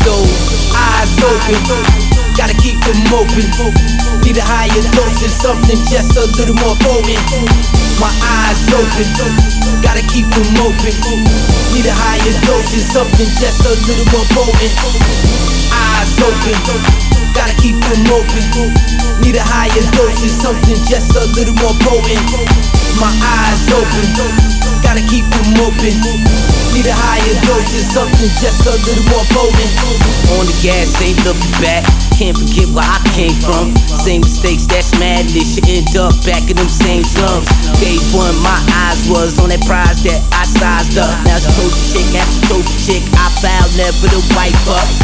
closed, eyes open, gotta keep them open. Need a higher dose of something just a little more potent. My eyes open, gotta keep them open. Need a higher dose of something just a little more potent. Eyes open, gotta keep them open. Need a higher dose of something just a little more potent. My eyes open, gotta keep them open. Need a higher dose of something just a little more potent. On the gas, ain't looking back. Can't forget where I came from. Same mistakes, that's madness. You end up back in them same slums. Day one, my eyes was on that prize that I sized up. Now it's trophy chick after trophy chick. I vowed never to wipe up.